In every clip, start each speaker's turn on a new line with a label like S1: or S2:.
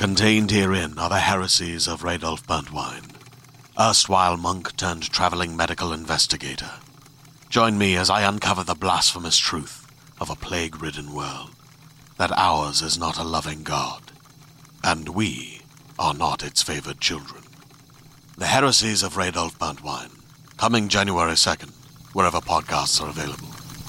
S1: Contained herein are the heresies of Radolf Burntwine, erstwhile monk turned traveling medical investigator. Join me as I uncover the blasphemous truth of a plague-ridden world, that ours is not a loving God, and we are not its favored children. The heresies of Radolf Burntwine, coming January 2nd, wherever podcasts are available.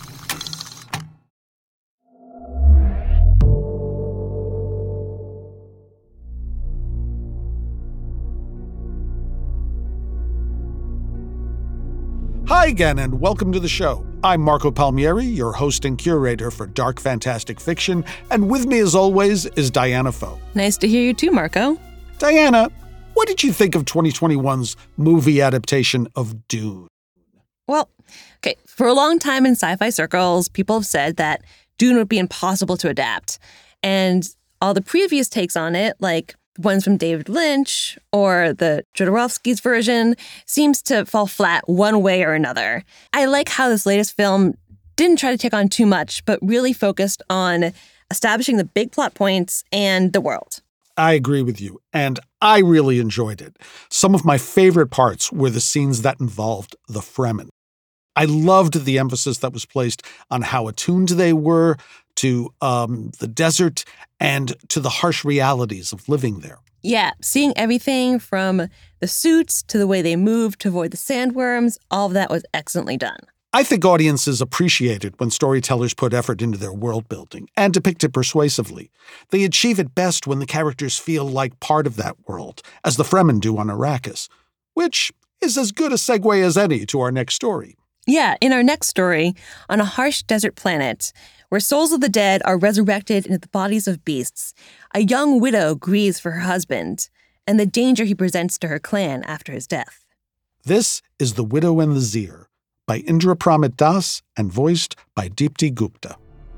S2: Hi again, and welcome to the show. I'm Marco Palmieri, your host and curator for Dark Fantastic Fiction, and with me, as always, is Diana Foe.
S3: Nice to hear you too, Marco.
S2: Diana, what did you think of 2021's movie adaptation of Dune?
S3: Well, okay, for a long time in sci-fi circles, people have said that Dune would be impossible to adapt. And all the previous takes on it, like ones from David Lynch or the Jodorowsky's version, seems to fall flat one way or another. I like how this latest film didn't try to take on too much, but really focused on establishing the big plot points and the world.
S2: I agree with you, and I really enjoyed it. Some of my favorite parts were the scenes that involved the Fremen. I loved the emphasis that was placed on how attuned they were to the desert and to the harsh realities of living there.
S3: Yeah, seeing everything from the suits to the way they moved to avoid the sandworms, all of that was excellently done.
S2: I think audiences appreciate it when storytellers put effort into their world building and depict it persuasively. They achieve it best when the characters feel like part of that world, as the Fremen do on Arrakis, which is as good a segue as any to our next story.
S3: Yeah, in our next story, on a harsh desert planet, where souls of the dead are resurrected into the bodies of beasts, a young widow grieves for her husband and the danger he presents to her clan after his death.
S2: This is The Widow and the Zir, by Indra Pramit Das and voiced by Deepti Gupta.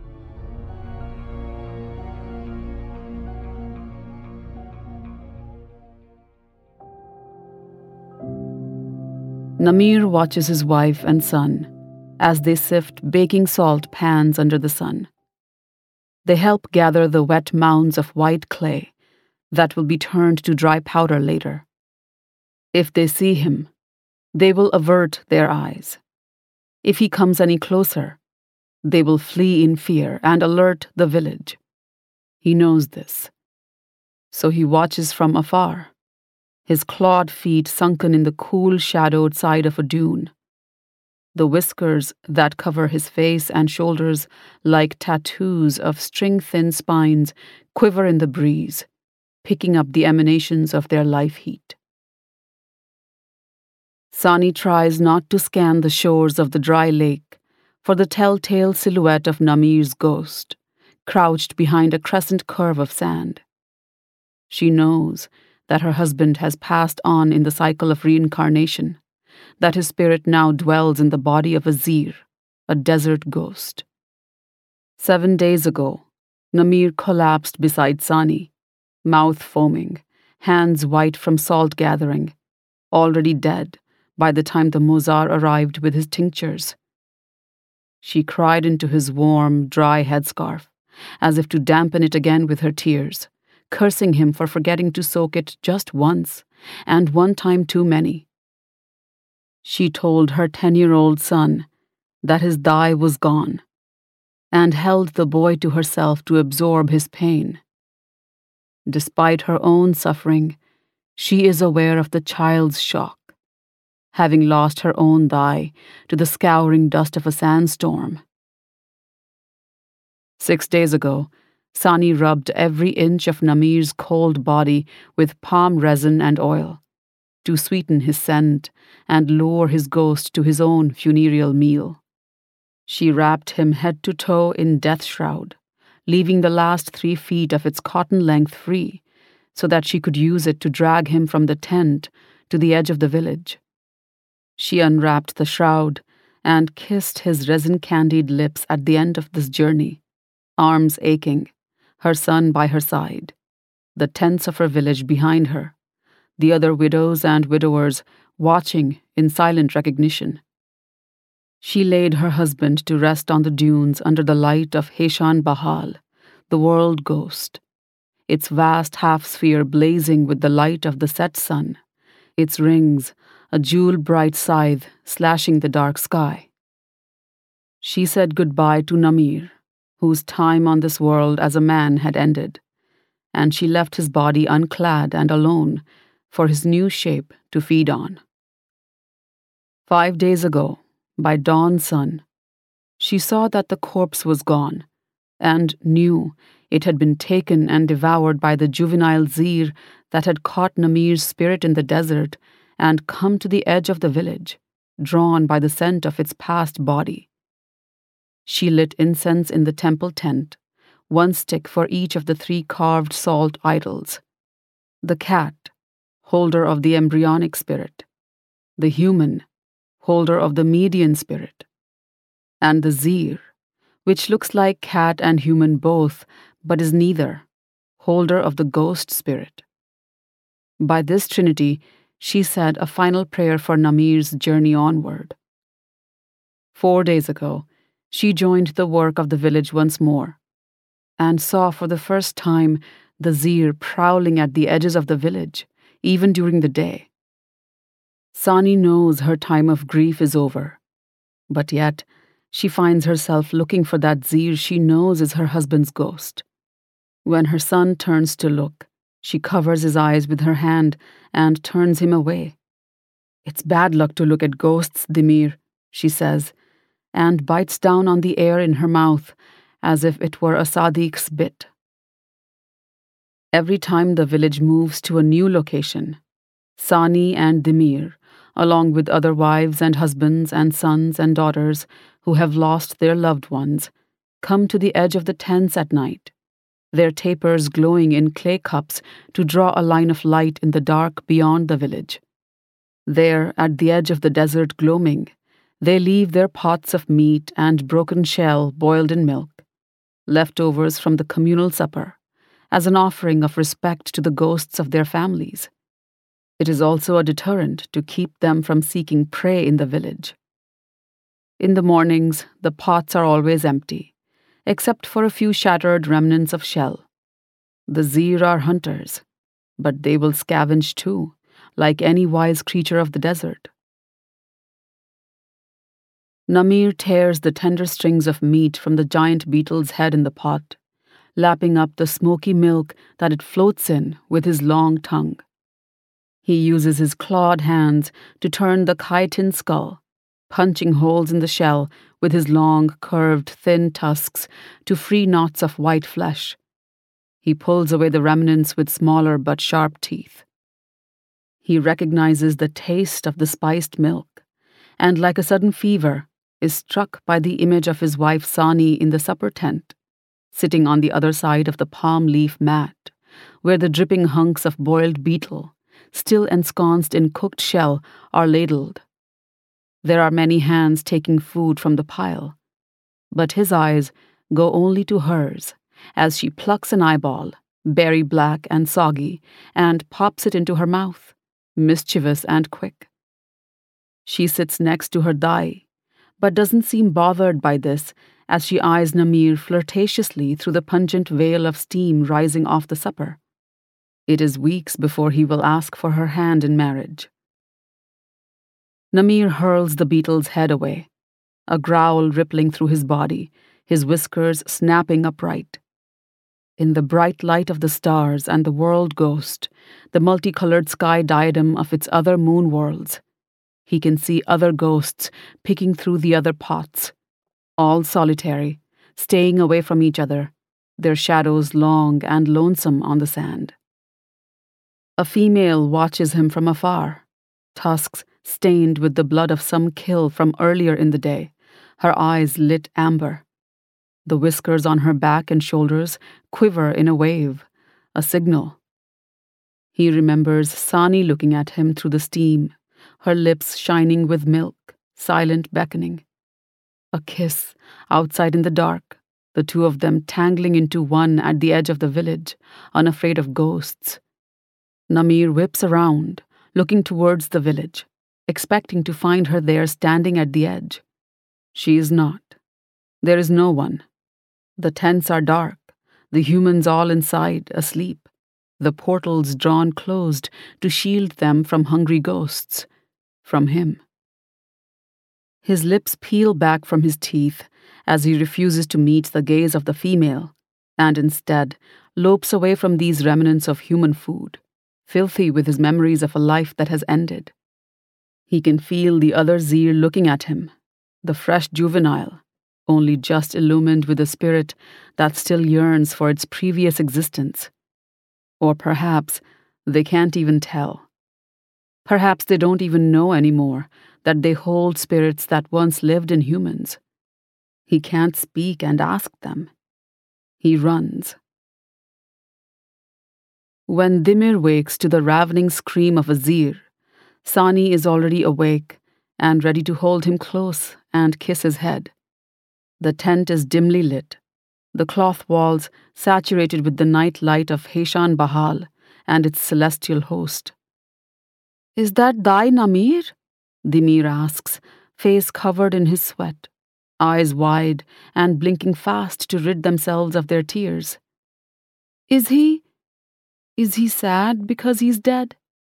S4: Namir watches his wife and son as they sift baking salt pans under the sun. They help gather the wet mounds of white clay that will be turned to dry powder later. If they see him, they will avert their eyes. If he comes any closer, they will flee in fear and alert the village. He knows this, so he watches from afar, his clawed feet sunken in the cool, shadowed side of a dune. The whiskers that cover his face and shoulders like tattoos of string-thin spines quiver in the breeze, picking up the emanations of their life heat. Sani tries not to scan the shores of the dry lake for the telltale silhouette of Namir's ghost, crouched behind a crescent curve of sand. She knows that her husband has passed on in the cycle of reincarnation, that his spirit now dwells in the body of a Zir, a desert ghost. 7 days ago, Namir collapsed beside Sani, mouth foaming, hands white from salt gathering, already dead by the time the Mozar arrived with his tinctures. She cried into his warm, dry headscarf, as if to dampen it again with her tears, cursing him for forgetting to soak it just once, and one time too many. She told her 10-year-old son that his dye was gone, and held the boy to herself to absorb his pain. Despite her own suffering, she is aware of the child's shock, having lost her own dye to the scouring dust of a sandstorm. 6 days ago, Sani rubbed every inch of Namir's cold body with palm resin and oil to sweeten his scent and lure his ghost to his own funereal meal. She wrapped him head to toe in death shroud, leaving the last 3 feet of its cotton length free so that she could use it to drag him from the tent to the edge of the village. She unwrapped the shroud and kissed his resin-candied lips at the end of this journey, arms aching, her son by her side, the tents of her village behind her, the other widows and widowers watching in silent recognition. She laid her husband to rest on the dunes under the light of Heshan Bahal, the world ghost, its vast half-sphere blazing with the light of the set sun, its rings a jewel-bright scythe slashing the dark sky. She said goodbye to Namir, whose time on this world as a man had ended, and she left his body unclad and alone for his new shape to feed on. 5 days ago, by dawn's sun, she saw that the corpse was gone, and knew it had been taken and devoured by the juvenile Zir that had caught Namir's spirit in the desert and come to the edge of the village, drawn by the scent of its past body. She lit incense in the temple tent, 1 stick for each of the 3 carved salt idols. The cat, holder of the embryonic spirit, the human, holder of the median spirit, and the Zir, which looks like cat and human both, but is neither, holder of the ghost spirit. By this trinity, she said a final prayer for Namir's journey onward. 4 days ago, she joined the work of the village once more, and saw for the first time the Zir prowling at the edges of the village, even during the day. Sani knows her time of grief is over, but yet she finds herself looking for that Zir she knows is her husband's ghost. When her son turns to look, she covers his eyes with her hand and turns him away. "It's bad luck to look at ghosts, Dimir," she says, and bites down on the air in her mouth as if it were a Sadiq's bit. Every time the village moves to a new location, Sani and Dimir, along with other wives and husbands and sons and daughters who have lost their loved ones, come to the edge of the tents at night, their tapers glowing in clay cups to draw a line of light in the dark beyond the village. There, at the edge of the desert gloaming, they leave their pots of meat and broken shell boiled in milk, leftovers from the communal supper, as an offering of respect to the ghosts of their families. It is also a deterrent to keep them from seeking prey in the village. In the mornings, the pots are always empty, except for a few shattered remnants of shell. The Zir are hunters, but they will scavenge too, like any wise creature of the desert. Namir tears the tender strings of meat from the giant beetle's head in the pot, lapping up the smoky milk that it floats in with his long tongue. He uses his clawed hands to turn the chitin skull, punching holes in the shell with his long, curved, thin tusks to free knots of white flesh. He pulls away the remnants with smaller but sharp teeth. He recognizes the taste of the spiced milk, and like a sudden fever, is struck by the image of his wife Sani in the supper tent, sitting on the other side of the palm leaf mat, where the dripping hunks of boiled beetle, still ensconced in cooked shell, are ladled. There are many hands taking food from the pile, but his eyes go only to hers as she plucks an eyeball, berry black and soggy, and pops it into her mouth, mischievous and quick. She sits next to her Dai, but doesn't seem bothered by this as she eyes Namir flirtatiously through the pungent veil of steam rising off the supper. It is weeks before he will ask for her hand in marriage. Namir hurls the beetle's head away, a growl rippling through his body, his whiskers snapping upright. In the bright light of the stars and the world ghost, the multicolored sky diadem of its other moon worlds, he can see other ghosts picking through the other pots, all solitary, staying away from each other, their shadows long and lonesome on the sand. A female watches him from afar, tusks stained with the blood of some kill from earlier in the day, her eyes lit amber. The whiskers on her back and shoulders quiver in a wave, a signal. He remembers Sani looking at him through the steam, her lips shining with milk, silent beckoning. A kiss, outside in the dark, the two of them tangling into one at the edge of the village, unafraid of ghosts. Namir whips around, looking towards the village, expecting to find her there standing at the edge. She is not. There is no one. The tents are dark, the humans all inside, asleep, the portals drawn closed to shield them from hungry ghosts, from him. His lips peel back from his teeth as he refuses to meet the gaze of the female, and instead lopes away from these remnants of human food, filthy with his memories of a life that has ended. He can feel the other Zir looking at him, the fresh juvenile, only just illumined with a spirit that still yearns for its previous existence. Or perhaps they can't even tell. Perhaps they don't even know anymore that they hold spirits that once lived in humans. He can't speak and ask them. He runs. When Dimir wakes to the ravening scream of a Zir, Sani is already awake and ready to hold him close and kiss his head. The tent is dimly lit, the cloth walls saturated with the night light of Heshan Bahal and its celestial host. "Is that thy Namir?" Dimir asks, face covered in his sweat, eyes wide and blinking fast to rid themselves of their tears. Is he sad because he's dead?"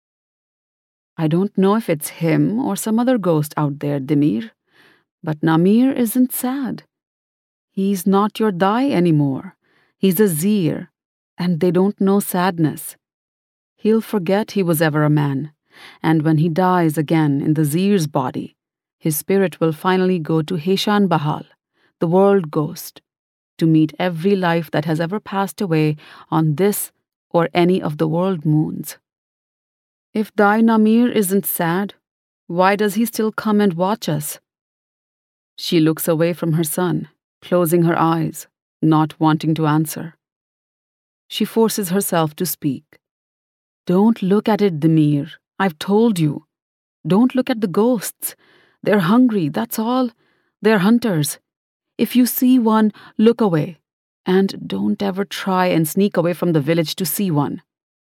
S4: "I don't know if it's him or some other ghost out there, Dimir, but Namir isn't sad. He's not your Dai anymore. He's a Zir, and they don't know sadness. He'll forget he was ever a man, and when he dies again in the Zir's body, his spirit will finally go to Heshan Bahal, the world ghost, to meet every life that has ever passed away on this or any of the world moons. If Dai Namir isn't sad, why does he still come and watch us?" She looks away from her son, closing her eyes, not wanting to answer. She forces herself to speak. "Don't look at it, Dimir. I've told you. Don't look at the ghosts. They're hungry, that's all. They're hunters. If you see one, look away. And don't ever try and sneak away from the village to see one."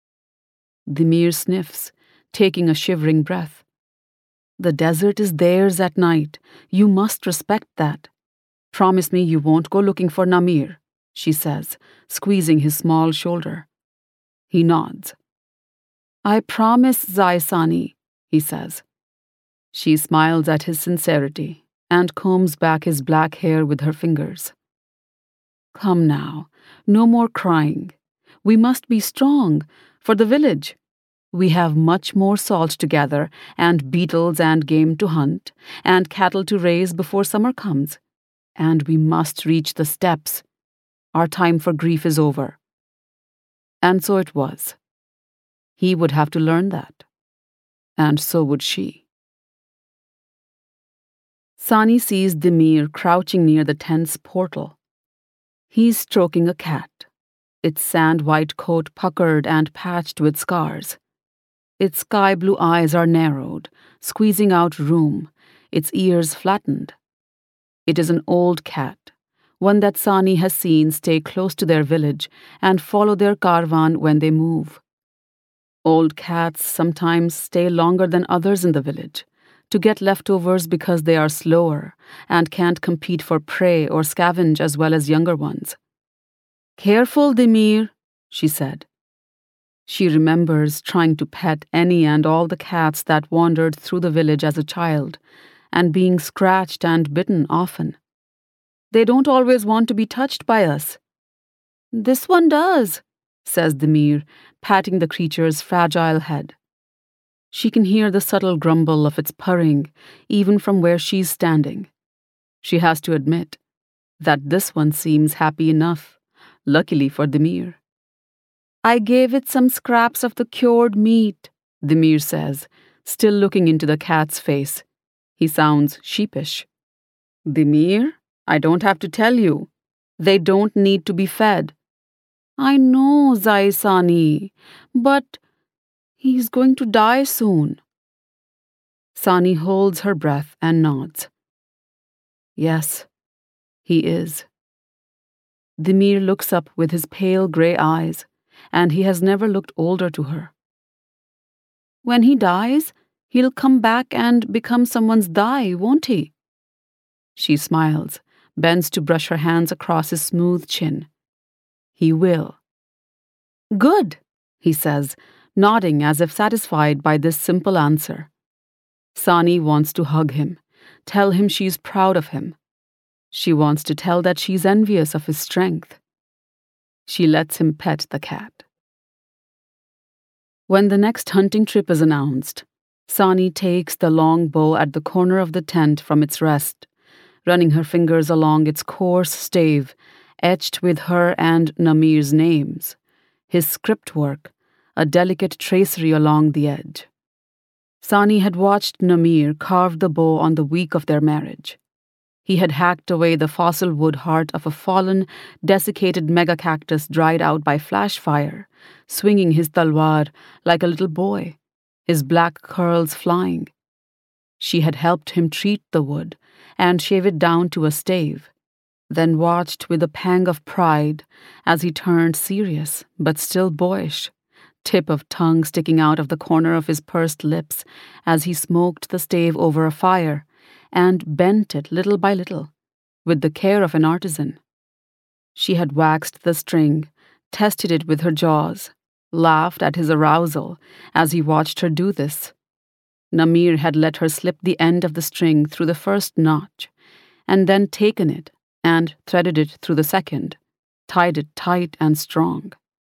S4: Dimir sniffs, taking a shivering breath. "The desert is theirs at night. You must respect that. Promise me you won't go looking for Namir," she says, squeezing his small shoulder. He nods. "I promise, Zai Sani," he says. She smiles at his sincerity and combs back his black hair with her fingers. "Come now, no more crying. We must be strong for the village. We have much more salt to gather, and beetles and game to hunt, and cattle to raise before summer comes. And we must reach the steppes. Our time for grief is over." And so it was. He would have to learn that. And so would she. Sani sees Dimir crouching near the tent's portal. He's stroking a cat, its sand-white coat puckered and patched with scars. Its sky-blue eyes are narrowed, squeezing out room, its ears flattened. It is an old cat, one that Sani has seen stay close to their village and follow their caravan when they move. Old cats sometimes stay longer than others in the village, to get leftovers because they are slower and can't compete for prey or scavenge as well as younger ones. "Careful, Dimir," she said. She remembers trying to pet any and all the cats that wandered through the village as a child, and being scratched and bitten often. "They don't always want to be touched by us." "This one does," says Dimir, patting the creature's fragile head. She can hear the subtle grumble of its purring, even from where she's standing. She has to admit that this one seems happy enough, luckily for Dimir. "I gave it some scraps of the cured meat," Dimir says, still looking into the cat's face. He sounds sheepish. "Dimir, I don't have to tell you. They don't need to be fed." "I know, Zai Sani, but he's going to die soon." Sani holds her breath and nods. "Yes, he is." Dimir looks up with his pale grey eyes, and he has never looked older to her. "When he dies, he'll come back and become someone's Dai, won't he?" She smiles, bends to brush her hands across his smooth chin. He will. Good, he says, nodding as if satisfied by this simple answer. Sani wants to hug him, tell him she's proud of him. She wants to tell that she's envious of his strength. She lets him pet the cat. When the next hunting trip is announced, Sani takes the long bow at the corner of the tent from its rest, running her fingers along its coarse stave, etched with her and Namir's names, his script work, a delicate tracery along the edge. Sani had watched Namir carve the bow on the week of their marriage. He had hacked away the fossil wood heart of a fallen, desiccated megacactus dried out by flash fire, swinging his talwar like a little boy, his black curls flying. She had helped him treat the wood and shave it down to a stave, then watched with a pang of pride as he turned serious but still boyish, tip of tongue sticking out of the corner of his pursed lips as he smoked the stave over a fire and bent it little by little, with the care of an artisan. She had waxed the string, tested it with her jaws, laughed at his arousal as he watched her do this. Namir had let her slip the end of the string through the first notch, and then taken it and threaded it through the second, tied it tight and strong.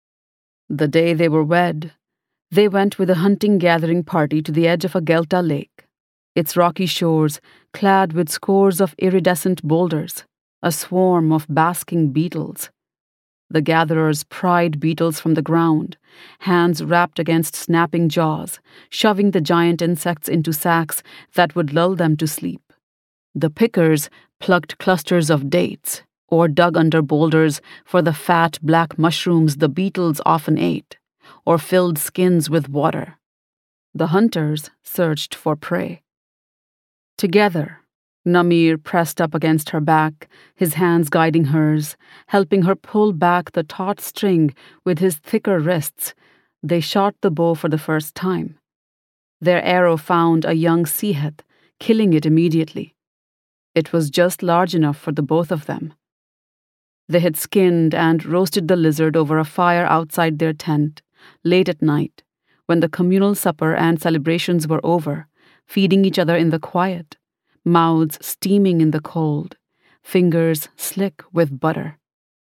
S4: The day they were wed, they went with a hunting-gathering party to the edge of a Gelta lake, its rocky shores clad with scores of iridescent boulders, a swarm of basking beetles. The gatherers pried beetles from the ground, hands wrapped against snapping jaws, shoving the giant insects into sacks that would lull them to sleep. The pickers plucked clusters of dates, or dug under boulders for the fat black mushrooms the beetles often ate, or filled skins with water. The hunters searched for prey. Together, Namir pressed up against her back, his hands guiding hers, helping her pull back the taut string with his thicker wrists. They shot the bow for the first time. Their arrow found a young seahead, killing it immediately. It was just large enough for the both of them. They had skinned and roasted the lizard over a fire outside their tent, late at night, when the communal supper and celebrations were over, feeding each other in the quiet, mouths steaming in the cold, fingers slick with butter.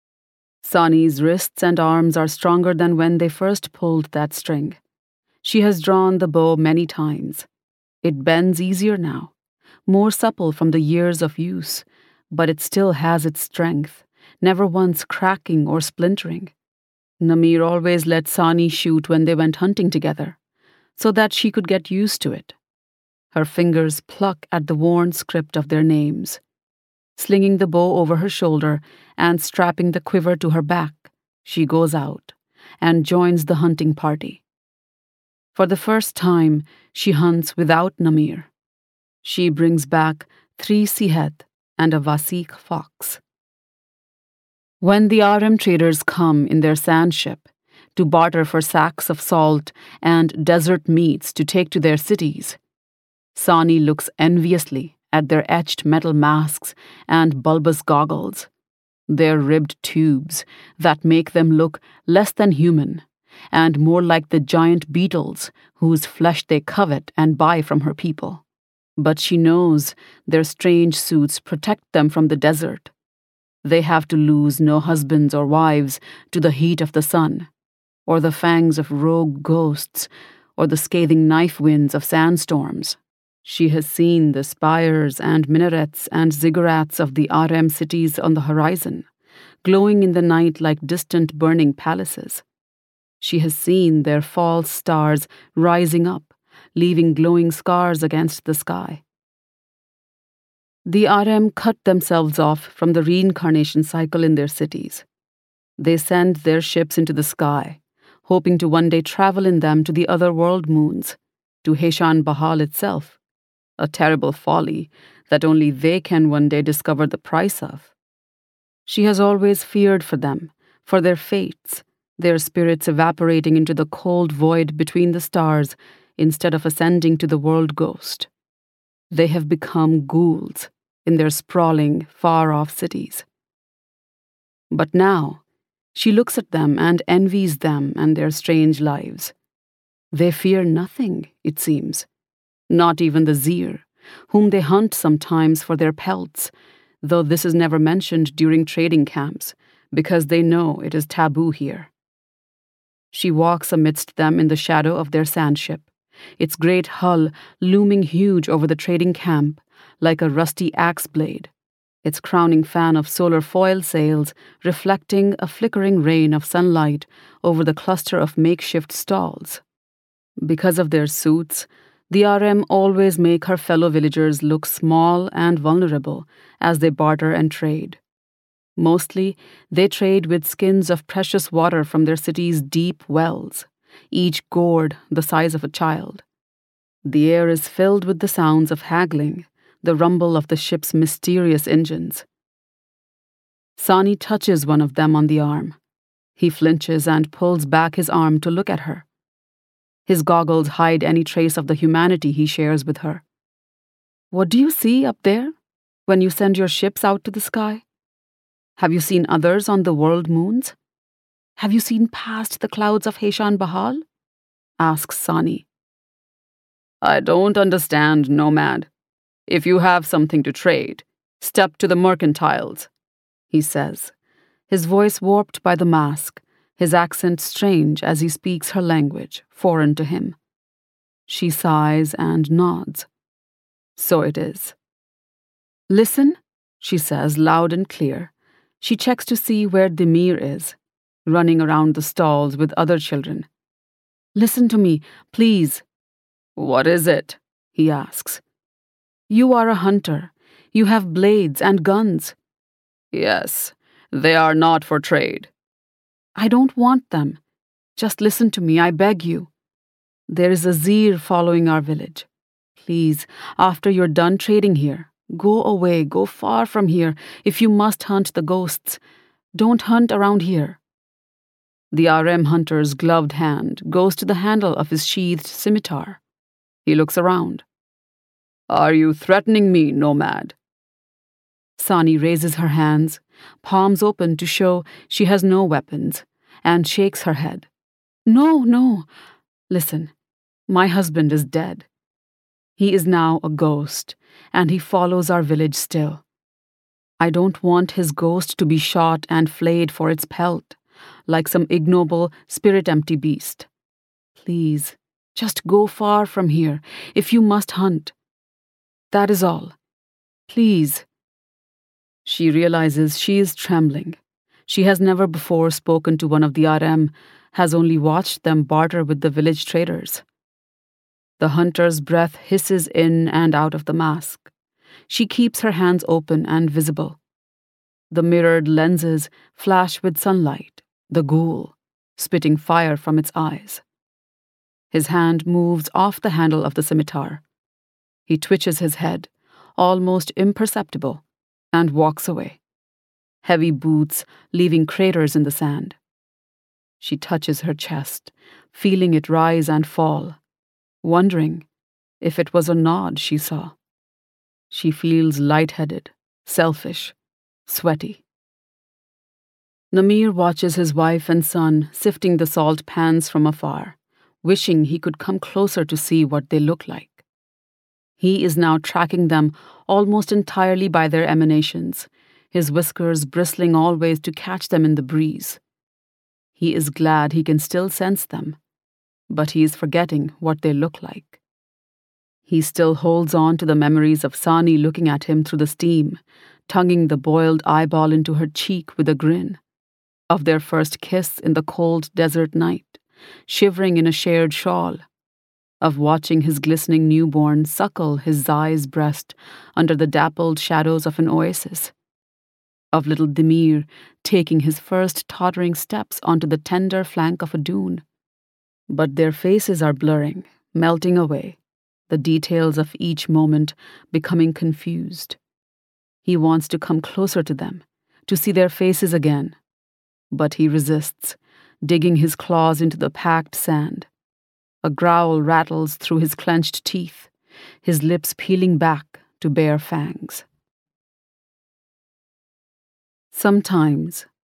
S4: Sani's wrists and arms are stronger than when they first pulled that string. She has drawn the bow many times. It bends easier now, more supple from the years of use, but it still has its strength, never once cracking or splintering. Namir always let Sani shoot when they went hunting together, so that she could get used to it. Her fingers pluck at the worn script of their names. Slinging the bow over her shoulder and strapping the quiver to her back, she goes out and joins the hunting party. For the first time, she hunts without Namir. She brings back 3 seahead and a Vasik fox. When the RM traders come in their sand ship to barter for sacks of salt and desert meats to take to their cities, Sani looks enviously at their etched metal masks and bulbous goggles, their ribbed tubes that make them look less than human and more like the giant beetles whose flesh they covet and buy from her people. But she knows their strange suits protect them from the desert. They have to lose no husbands or wives to the heat of the sun, or the fangs of rogue ghosts, or the scathing knife winds of sandstorms. She has seen the spires and minarets and ziggurats of the RM cities on the horizon, glowing in the night like distant burning palaces. She has seen their false stars rising up, leaving glowing scars against the sky. The RM cut themselves off from the reincarnation cycle in their cities. They send their ships into the sky, hoping to one day travel in them to the other world moons, to Heshan Bahal itself. A terrible folly that only they can one day discover the price of. She has always feared for them, for their fates, their spirits evaporating into the cold void between the stars instead of ascending to the world ghost. They have become ghouls in their sprawling, far-off cities. But now, She looks at them and envies them and their strange lives. They fear nothing, it seems, not even the Zir, whom they hunt sometimes for their pelts, though this is never mentioned during trading camps, because they know it is taboo here. She walks amidst them in the shadow of their sandship, its great hull looming huge over the trading camp like a rusty axe blade, its crowning fan of solar foil sails reflecting a flickering rain of sunlight over the cluster of makeshift stalls. Because of their suits, the RM always make her fellow villagers look small and vulnerable as they barter and trade. Mostly, they trade with skins of precious water from their city's deep wells, each gourd the size of a child. The air is filled with the sounds of haggling, the rumble of the ship's mysterious engines. Sani touches one of them on the arm. He flinches and pulls back his arm to look at her. His goggles hide any trace of the humanity he shares with her. What do you see up there when you send your ships out to the sky? Have you seen others on the world moons? Have you seen past the clouds of Heshan Bahal? Asks Sani. I don't understand, Nomad. If you have something to trade, step to the mercantiles, he says, his voice warped by the mask, his accent strange as he speaks her language, foreign to him. She sighs and nods. So it is. Listen, she says loud and clear. She checks to see where Demir is, running around the stalls with other children. Listen to me, please. What is it? He asks. You are a hunter. You have blades and guns. Yes, they are not for trade. I don't want them. Just listen to me, I beg you. There is a Zir following our village. Please, after you're done trading here, go away, go far from here. If you must hunt the ghosts, don't hunt around here. The RM hunter's gloved hand goes to the handle of his sheathed scimitar. He looks around. Are you threatening me, Nomad? Sani raises her hands, palms open to show she has no weapons, and shakes her head. No, no. Listen, my husband is dead. He is now a ghost, and he follows our village still. I don't want his ghost to be shot and flayed for its pelt, like some ignoble, spirit-empty beast. Please, just go far from here, if you must hunt. That is all. Please. She realizes she is trembling. She has never before spoken to one of the RM, has only watched them barter with the village traders. The hunter's breath hisses in and out of the mask. She keeps her hands open and visible. The mirrored lenses flash with sunlight, the ghoul, spitting fire from its eyes. His hand moves off the handle of the scimitar. He twitches his head, almost imperceptible, and walks away. Heavy boots leaving craters in the sand. She touches her chest, feeling it rise and fall, wondering if it was a nod she saw. She feels lightheaded, selfish, sweaty. Namir watches his wife and son sifting the salt pans from afar, wishing he could come closer to see what they look like. He is now tracking them almost entirely by their emanations, his whiskers bristling always to catch them in the breeze. He is glad he can still sense them, but he is forgetting what they look like. He still holds on to the memories of Sani looking at him through the steam, tonguing the boiled eyeball into her cheek with a grin, of their first kiss in the cold desert night, shivering in a shared shawl, of watching his glistening newborn suckle his Zai's breast under the dappled shadows of an oasis, of little Demir taking his first tottering steps onto the tender flank of a dune. But their faces are blurring, melting away, the details of each moment becoming confused. He wants to come closer to them, to see their faces again, but he resists, digging his claws into the packed sand. A growl rattles through his clenched teeth, his lips peeling back to bare fangs. Sometimes,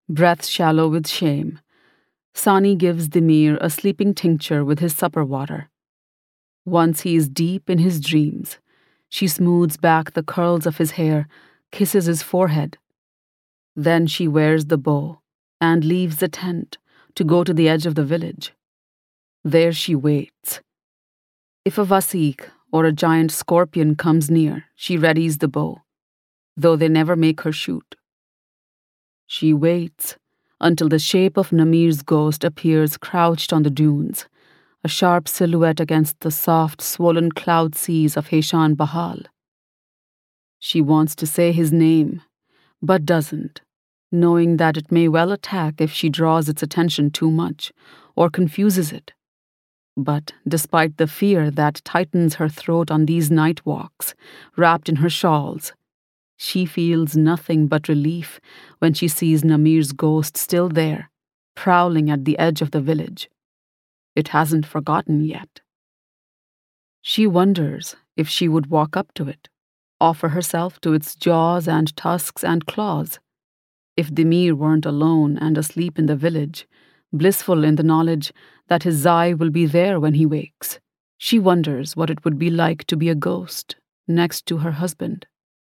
S4: Breath shallow with shame, Sani gives Dimir a sleeping tincture with his supper water. Once he is deep in his dreams, she smooths back the curls of his hair, kisses his forehead. Then she wears the bow and leaves the tent to go to the edge of the village. There she waits. If a Vasik or a giant scorpion comes near, she readies the bow, though they never make her shoot. She waits until the shape of Namir's ghost appears crouched on the dunes, a sharp silhouette against the soft, swollen cloud seas of Heshan Bahal. She wants to say his name, but doesn't, knowing that it may well attack if she draws its attention too much or confuses it. But despite the fear that tightens her throat on these night walks, wrapped in her shawls, she feels nothing but relief when she sees Namir's ghost still there, prowling at the edge of the village. It hasn't forgotten yet. She wonders if she would walk up to it, offer herself to its jaws and tusks and claws. If Dimir weren't alone and asleep in the village, blissful in the knowledge that his Zai will be there when he wakes, she wonders what it would be like to be a ghost next to her husband.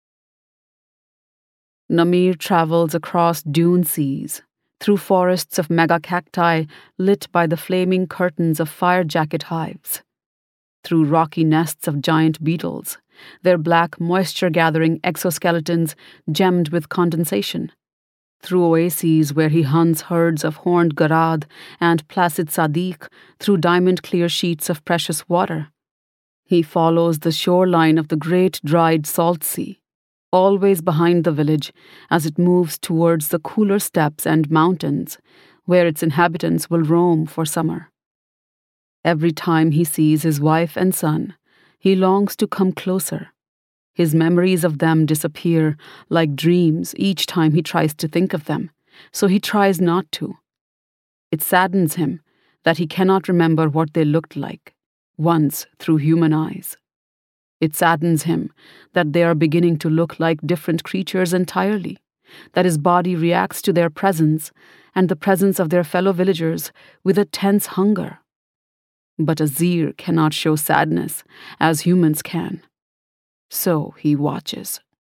S4: Namir travels across dune seas, through forests of megacacti lit by the flaming curtains of fire jacket hives, through rocky nests of giant beetles, their black moisture-gathering exoskeletons gemmed with condensation, through oases where he hunts herds of horned garad and placid sadiq through diamond-clear sheets of precious water. He follows the shoreline of the great dried salt sea, always behind the village as it moves towards the cooler steppes and mountains where its inhabitants will roam for summer. Every time he sees his wife and son, he longs to come closer. His memories of them disappear like dreams each time he tries to think of them, so he tries not to. It saddens him that he cannot remember what they looked like, once through human eyes. It saddens him that they are beginning to look like different creatures entirely, that his body reacts to their presence and the presence of their fellow villagers with a tense hunger. But Azir cannot show sadness as humans can. So he watches.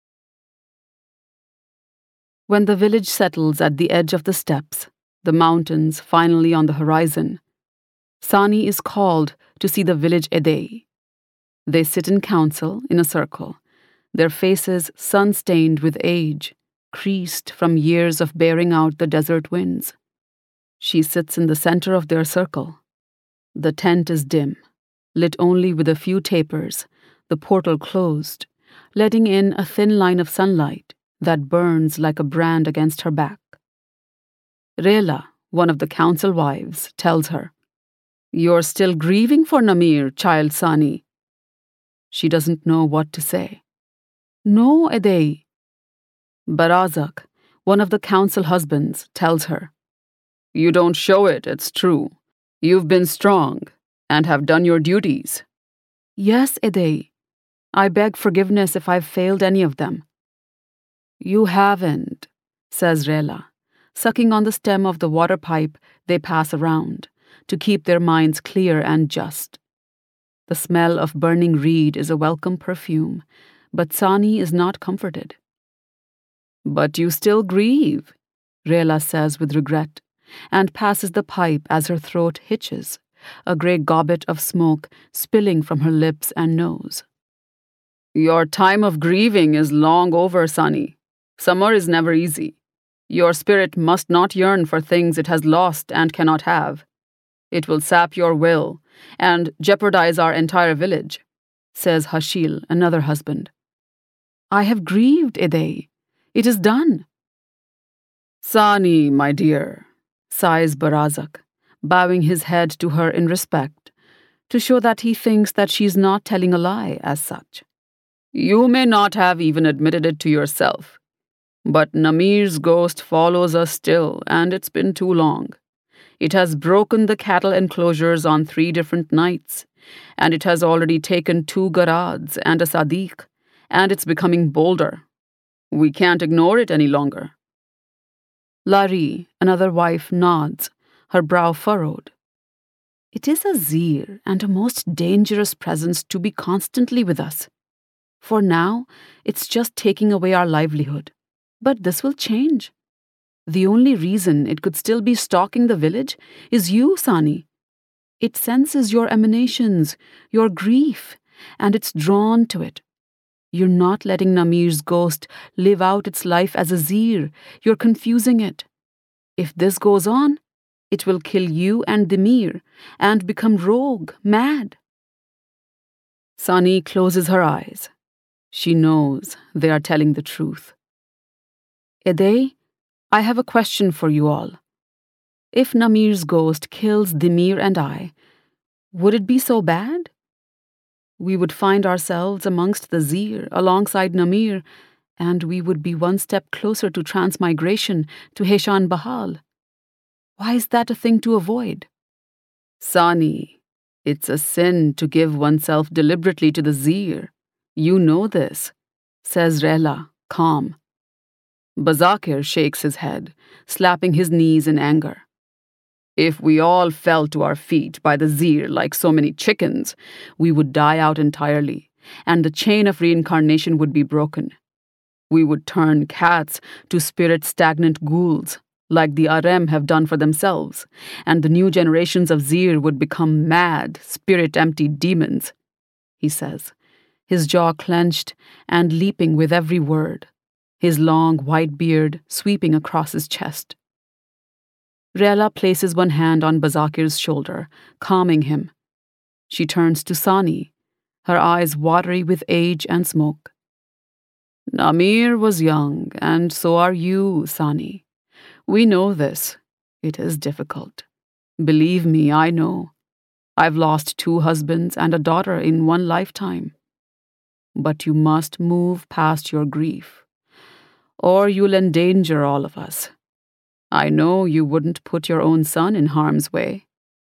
S4: When the village settles at the edge of the steppes, the mountains finally on the horizon, Sani is called to see the village Edei. They sit in council in a circle, their faces sun-stained with age, creased from years of bearing out the desert winds. She sits in the center of their circle. The tent is dim, lit only with a few tapers, the portal closed, letting in a thin line of sunlight that burns like a brand against her back. Rela, one of the council wives, tells her, "You're still grieving for Namir, child Sani." She doesn't know what to say. "No, Edei." Barazak, one of the council husbands, tells her, "You don't show it, it's true. You've been strong and have done your duties." "Yes, Edei. I beg forgiveness if I've failed any of them." "You haven't," says Rela, sucking on the stem of the water pipe they pass around to keep their minds clear and just. The smell of burning reed is a welcome perfume, but Sani is not comforted. "But you still grieve," Rela says with regret, and passes the pipe as her throat hitches, a grey gobbet of smoke spilling from her lips and nose. "Your time of grieving is long over, Sani. Summer is never easy. Your spirit must not yearn for things it has lost and cannot have. It will sap your will and jeopardize our entire village," says Hashil, another husband. "I have grieved, Edei. It is done." "Sani, my dear," sighs Barazak, bowing his head to her in respect, to show that he thinks that she's not telling a lie as such. "You may not have even admitted it to yourself, but Namir's ghost follows us still, and it's been too long. It has broken the cattle enclosures on 3 different nights, and it has already taken 2 garads and a sadiq, and it's becoming bolder. We can't ignore it any longer." Lari, another wife, nods, her brow furrowed. It is a Zir and a most dangerous presence to be constantly with us. For now, it's just taking away our livelihood. But this will change. The only reason it could still be stalking the village is you, Sani. It senses your emanations, your grief, and it's drawn to it. You're not letting Namir's ghost live out its life as a Zir. You're confusing it. If this goes on, it will kill you and Dimir and become rogue, mad. Sani closes her eyes. She knows they are telling the truth. Edei, I have a question for you all. If Namir's ghost kills Dimir and I, would it be so bad? We would find ourselves amongst the Zir alongside Namir, and we would be one step closer to transmigration to Heshan Bahal. Why is that a thing to avoid? Sani, it's a sin to give oneself deliberately to the Zir. You know this, says Rehla, calm. Bazakir shakes his head, slapping his knees in anger. If we all fell to our feet by the Zir like so many chickens, we would die out entirely, and the chain of reincarnation would be broken. We would turn cats to spirit-stagnant ghouls, like the Arem have done for themselves, and the new generations of Zir would become mad, spirit-empty demons, he says, his jaw clenched and leaping with every word, his long white beard sweeping across his chest. Rehla places one hand on Bazakir's shoulder, calming him. She turns to Sani, her eyes watery with age and smoke. Namir was young, and so are you, Sani. We know this. It is difficult. Believe me, I know. I've lost 2 husbands and a daughter in one lifetime. But you must move past your grief, or you'll endanger all of us. I know you wouldn't put your own son in harm's way.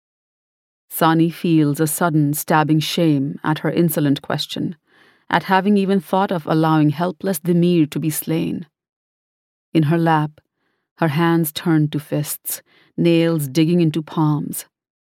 S4: Sani feels a sudden stabbing shame at her insolent question, at having even thought of allowing helpless Dimir to be slain. In her lap, her hands turned to fists, nails digging into palms.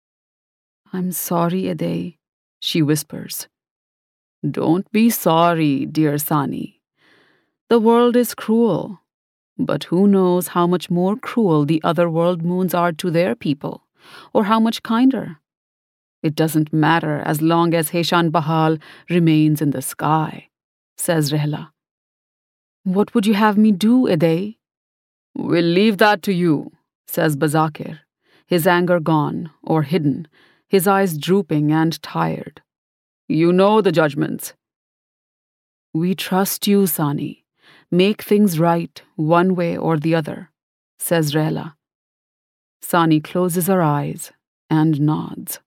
S4: I'm sorry, Edei, she whispers. Don't be sorry, dear Sani. The world is cruel, but who knows how much more cruel the other world moons are to their people, or how much kinder. It doesn't matter as long as Heshan Bahal remains in the sky, says Rehla. What would you have me do, Edei? We'll leave that to you, says Bazakir, his anger gone or hidden, his eyes drooping and tired. You know the judgments. We trust you, Sani. Make things right one way or the other, says Rehla. Sani closes her eyes and nods.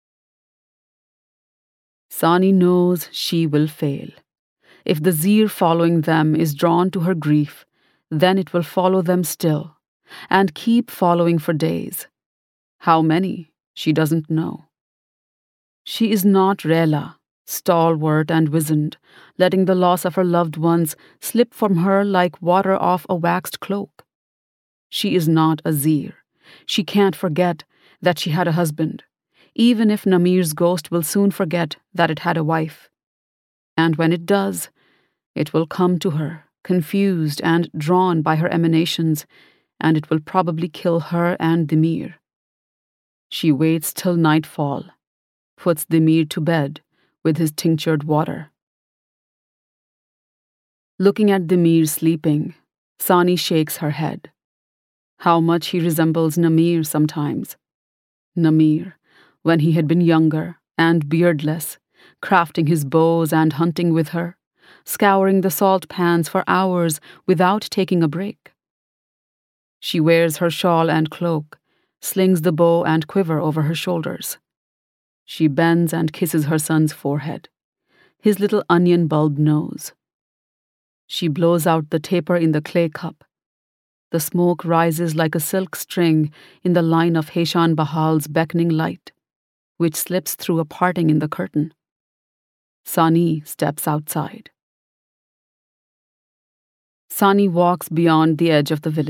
S4: Sani knows she will fail. If the Zir following them is drawn to her grief, then it will follow them still, and keep following for days. How many, she doesn't know. She is not Rehla, stalwart and wizened, letting the loss of her loved ones slip from her like water off a waxed cloak. She is not a Zir. She can't forget that she had a husband, even if Namir's ghost will soon forget that it had a wife. And when it does, it will come to her, confused and drawn by her emanations, and it will probably kill her and Dimir. She waits till nightfall, puts Dimir to bed with his tinctured water. Looking at Dimir sleeping, Sani shakes her head. How much he resembles Namir sometimes. Namir, when he had been younger and beardless, crafting his bows and hunting with her, scouring the salt pans for hours without taking a break. She wears her shawl and cloak, slings the bow and quiver over her shoulders. She bends and kisses her son's forehead, his little onion bulb nose. She blows out the taper in the clay cup. The smoke rises like a silk string in the line of Heshan Bahal's beckoning light, which slips through a parting in the curtain. Sani steps outside. Sani walks beyond the edge of the village,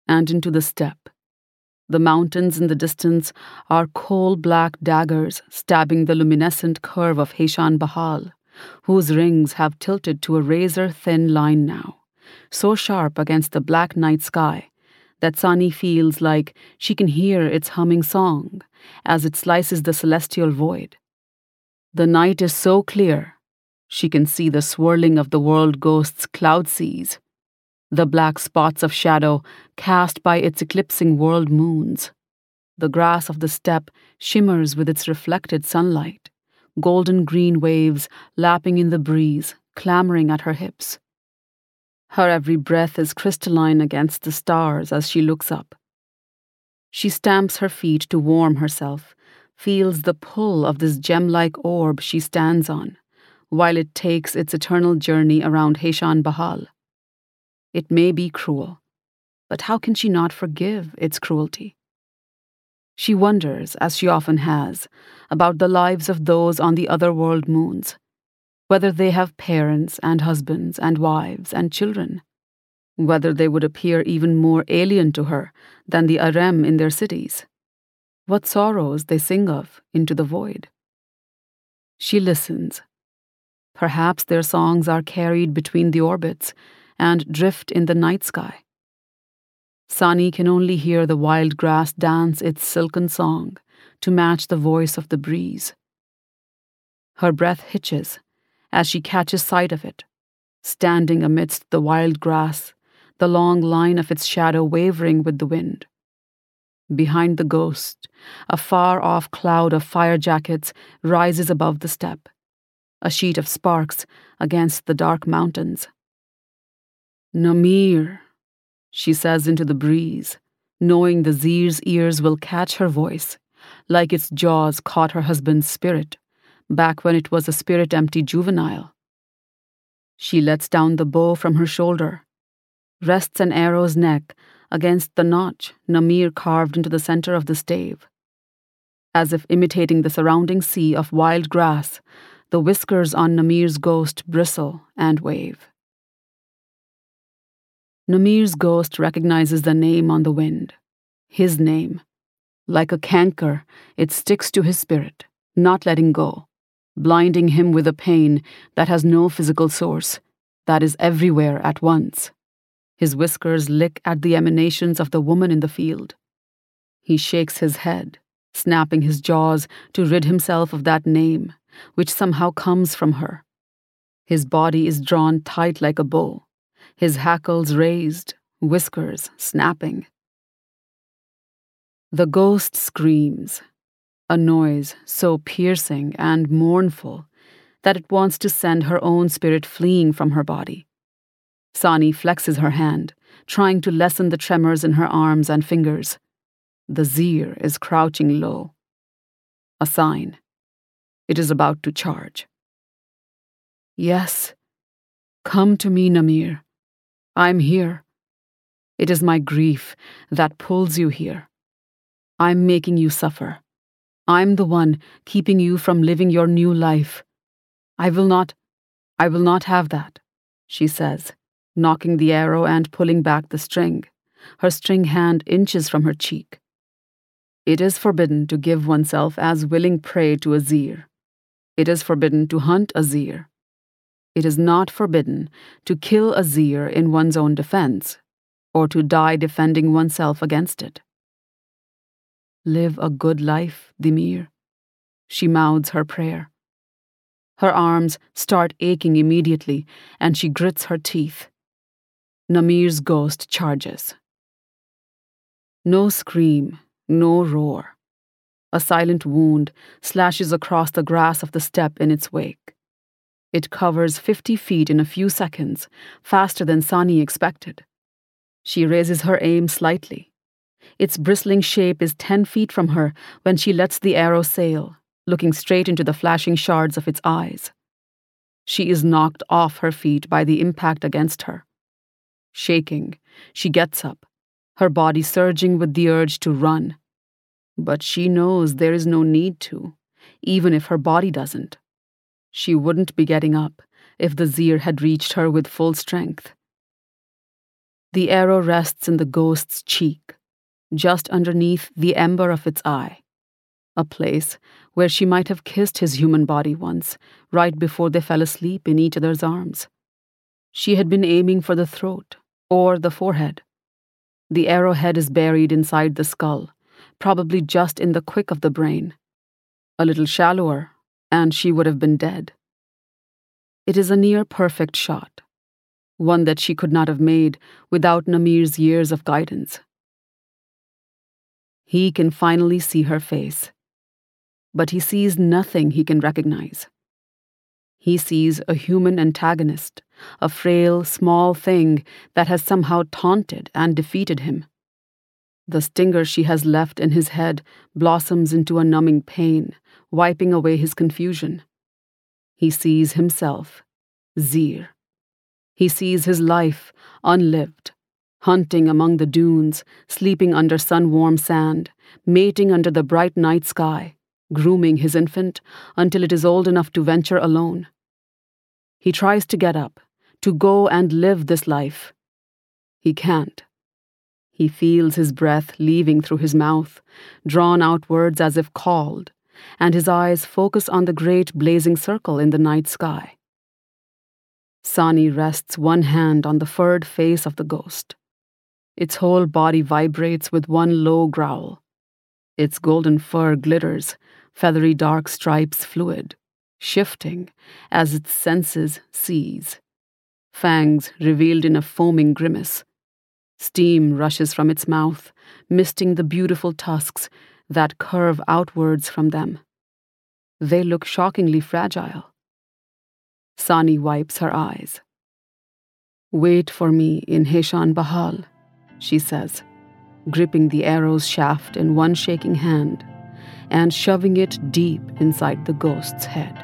S4: and into the steppe. The mountains in the distance are coal-black daggers stabbing the luminescent curve of Heshan Bahal, whose rings have tilted to a razor-thin line now, so sharp against the black night sky that Sani feels like she can hear its humming song as it slices the celestial void. The night is so clear, she can see the swirling of the world ghost's cloud seas, the black spots of shadow cast by its eclipsing world moons. The grass of the steppe shimmers with its reflected sunlight, golden green waves lapping in the breeze, clamoring at her hips. Her every breath is crystalline against the stars as she looks up. She stamps her feet to warm herself, feels the pull of this gem-like orb she stands on, while it takes its eternal journey around Heshan Bahal. It may be cruel, but how can she not forgive its cruelty? She wonders, as she often has, about the lives of those on the other world moons, whether they have parents and husbands and wives and children, whether they would appear even more alien to her than the Arem in their cities, what sorrows they sing of into the void. She listens. Perhaps their songs are carried between the orbits and drift in the night sky. Sani can only hear the wild grass dance its silken song to match the voice of the breeze. Her breath hitches as she catches sight of it, standing amidst the wild grass, the long line of its shadow wavering with the wind. Behind the ghost, a far-off cloud of fire jackets rises above the steppe, a sheet of sparks against the dark mountains. "Namir," she says into the breeze, knowing the Zir's ears will catch her voice, like its jaws caught her husband's spirit, back when it was a spirit-empty juvenile. She lets down the bow from her shoulder, rests an arrow's neck against the notch Namir carved into the center of the stave. As if imitating the surrounding sea of wild grass, the whiskers on Namir's ghost bristle and wave. Namir's ghost recognizes the name on the wind, his name. Like a canker, it sticks to his spirit, not letting go, blinding him with a pain that has no physical source, that is everywhere at once. His whiskers lick at the emanations of the woman in the field. He shakes his head, snapping his jaws to rid himself of that name, which somehow comes from her. His body is drawn tight like a bow, his hackles raised, whiskers snapping. The ghost screams, a noise so piercing and mournful that it wants to send her own spirit fleeing from her body. Sani flexes her hand, trying to lessen the tremors in her arms and fingers. The Zir is crouching low. A sign. It is about to charge. "Yes. Come to me, Namir. I'm here. It is my grief that pulls you here. I'm making you suffer. I'm the one keeping you from living your new life. I will not have that," she says, knocking the arrow and pulling back the string, her string hand inches from her cheek. It is forbidden to give oneself as willing prey to a Zir. It is forbidden to hunt a Zir. It is not forbidden to kill a Zir in one's own defense, or to die defending oneself against it. "Live a good life, Dimir," she mouths her prayer. Her arms start aching immediately, and she grits her teeth. Namir's ghost charges. No scream, no roar. A silent wound slashes across the grass of the steppe in its wake. It covers 50 feet in a few seconds, faster than Sani expected. She raises her aim slightly. Its bristling shape is 10 feet from her when she lets the arrow sail, looking straight into the flashing shards of its eyes. She is knocked off her feet by the impact against her. Shaking, she gets up, her body surging with the urge to run. But she knows there is no need to, even if her body doesn't. She wouldn't be getting up if the Zir had reached her with full strength. The arrow rests in the ghost's cheek, just underneath the ember of its eye, a place where she might have kissed his human body once, right before they fell asleep in each other's arms. She had been aiming for the throat or the forehead. The arrowhead is buried inside the skull, probably just in the quick of the brain. A little shallower, and she would have been dead. It is a near-perfect shot, one that she could not have made without Namir's years of guidance. He can finally see her face, but he sees nothing he can recognize. He sees a human antagonist, a frail, small thing that has somehow taunted and defeated him. The stinger she has left in his head blossoms into a numbing pain, wiping away his confusion. He sees himself, Zir. He sees his life, unlived, hunting among the dunes, sleeping under sun-warm sand, mating under the bright night sky, grooming his infant until it is old enough to venture alone. He tries to get up, to go and live this life. He can't. He feels his breath leaving through his mouth, drawn outwards as if called, and his eyes focus on the great blazing circle in the night sky. Sani rests one hand on the furred face of the ghost. Its whole body vibrates with one low growl. Its golden fur glitters, feathery dark stripes fluid, shifting as its senses seize. Fangs revealed in a foaming grimace. Steam rushes from its mouth, misting the beautiful tusks that curve outwards from them. They look shockingly fragile. Sani wipes her eyes. "Wait for me in Heshan Bahal," she says, gripping the arrow's shaft in one shaking hand and shoving it deep inside the ghost's head.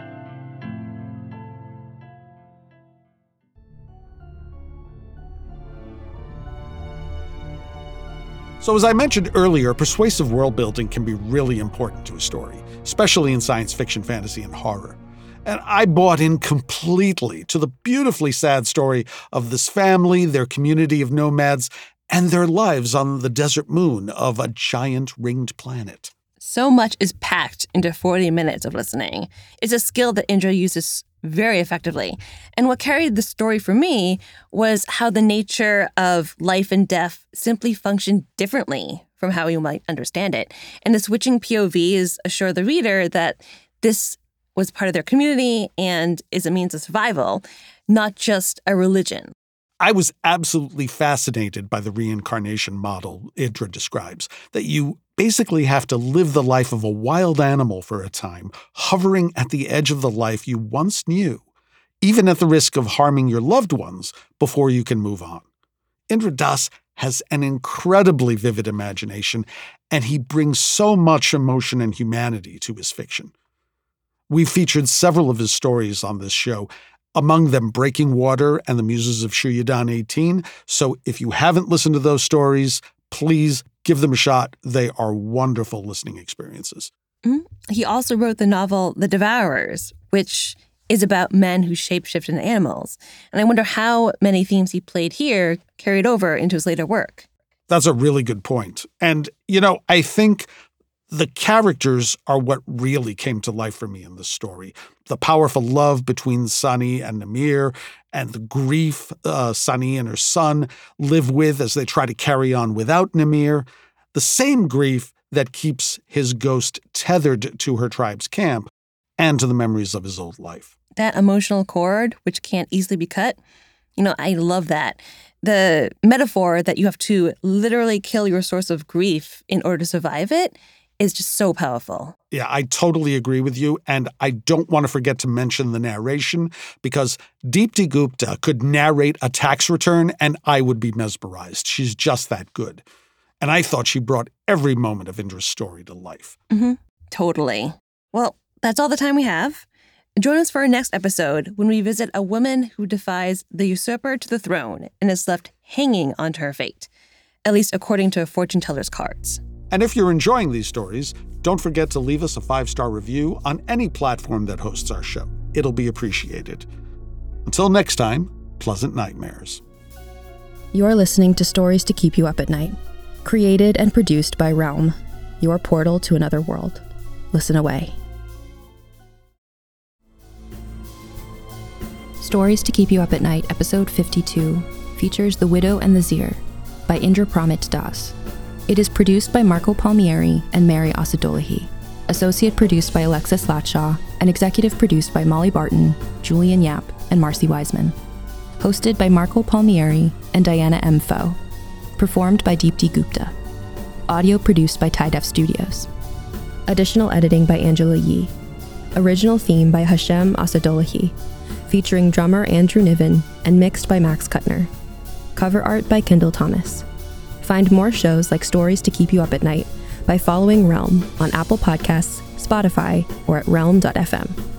S2: So as I mentioned earlier, persuasive world building can be really important to a story, especially in science fiction, fantasy, and horror. And I bought in completely to the beautifully sad story of this family, their community of nomads, and their lives on the desert moon of a giant ringed planet.
S3: So much is packed into 40 minutes of listening. It's a skill that Indra uses very effectively. And what carried the story for me was how the nature of life and death simply functioned differently from how you might understand it. And the switching POVs assure the reader that this was part of their community and is a means of survival, not just a religion.
S2: I was absolutely fascinated by the reincarnation model Indra describes, that you basically have to live the life of a wild animal for a time, hovering at the edge of the life you once knew, even at the risk of harming your loved ones before you can move on. Indra Das has an incredibly vivid imagination, and he brings so much emotion and humanity to his fiction. We've featured several of his stories on this show, among them Breaking Water and The Muses of Shuyudan 18. So if you haven't listened to those stories, please give them a shot. They are wonderful listening experiences.
S3: He also wrote the novel The Devourers, which is about men who shapeshift into animals. And I wonder how many themes he played here carried over into his later work.
S2: That's a really good point. And, I think the characters are what really came to life for me in this story. The powerful love between Sani and Namir, and the grief Sani and her son live with as they try to carry on without Namir. The same grief that keeps his ghost tethered to her tribe's camp and to the memories of his old life.
S3: That emotional cord, which can't easily be cut, I love that. The metaphor that you have to literally kill your source of grief in order to survive it is just so powerful.
S2: Yeah, I totally agree with you, and I don't want to forget to mention the narration, because Deepti Gupta could narrate a tax return, and I would be mesmerized. She's just that good. And I thought she brought every moment of Indra's story to life.
S3: Totally. Well, that's all the time we have. Join us for our next episode when we visit a woman who defies the usurper to the throne and is left hanging onto her fate, at least according to a fortune teller's cards.
S2: And if you're enjoying these stories, don't forget to leave us a 5-star review on any platform that hosts our show. It'll be appreciated. Until next time, pleasant nightmares.
S5: You're listening to Stories to Keep You Up at Night, created and produced by Realm, your portal to another world. Listen away. Stories to Keep You Up at Night, episode 52, features The Widow and the Zir by Indra Pramit Das. It is produced by Marco Palmieri and Mary Asadolahi, associate produced by Alexis Latshaw, and executive produced by Molly Barton, Julian Yap, and Marcy Wiseman. Hosted by Marco Palmieri and Diana M. Foe. Performed by Deepti Gupta. Audio produced by TiDef Studios. Additional editing by Angela Yee. Original theme by Hashem Asadolahi, featuring drummer Andrew Niven and mixed by Max Kuttner. Cover art by Kendall Thomas. Find more shows like Stories to Keep You Up at Night by following Realm on Apple Podcasts, Spotify, or at realm.fm.